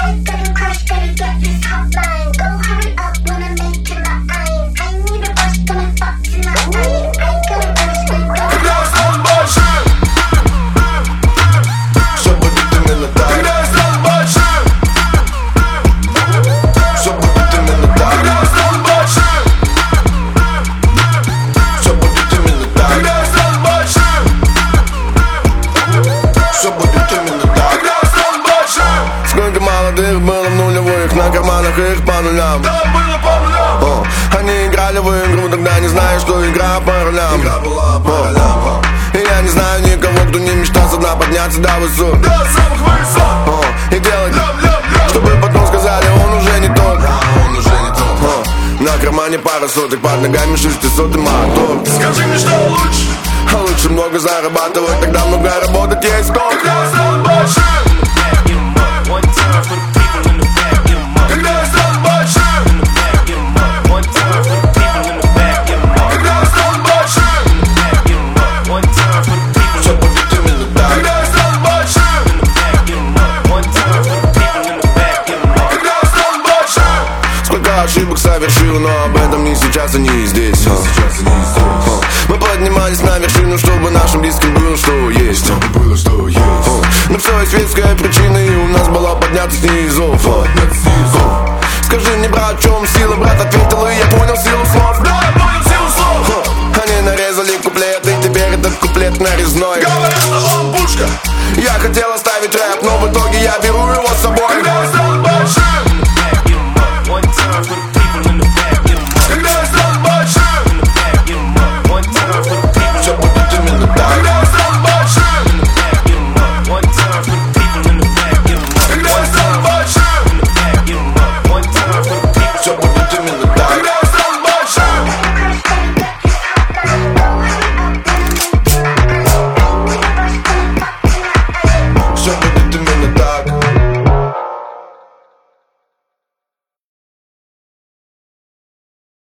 Сколько молодых было в нулевых, на карманах их по нулям. Они играли в игру, тогда не знаю, что игра по ролям. И я не знаю никого, кто не мечтал со дна подняться до высот. И делать, чтобы потом сказали, он уже не тот. На кармане пара соток, под ногами 600 мотор. Скажи мне, что лучше? А лучше много зарабатывать, тогда много работать есть ток. Когда я стану большим, когда я стану большим, когда я стану большим, Все будет именно так. когда я стану большим, когда я стану большим. Сколько ошибок совершил, но об этом не сейчас и не здесь. Мы поднимались на вершину, чтобы нашим близким было что есть. Но все есть светская причина, и у нас была подняться снизу. Скажи мне, брат, в чем сила? Брат ответил, и я понял силу слов. Да, я понял силу слов. Они нарезали куплет, и теперь этот куплет нарезной. Говорят, что он пушка. Я хотел оставить рэп, но в итоге я беру